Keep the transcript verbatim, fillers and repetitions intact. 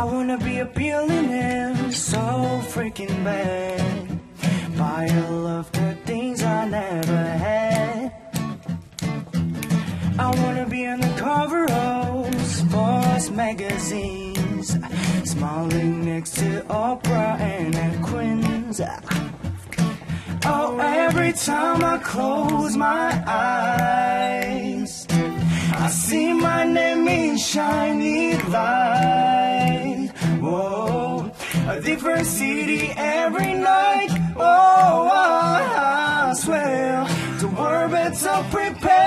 I wanna be a billionaire so freaking bad. Buy all of the things I never had. I wanna be on the cover of sports magazines, smiling next to Oprah and her queens. Oh, every time I close my eyes, I see my name in shiny light. Whoa, a different city every night. Oh, I swear the world better prepare.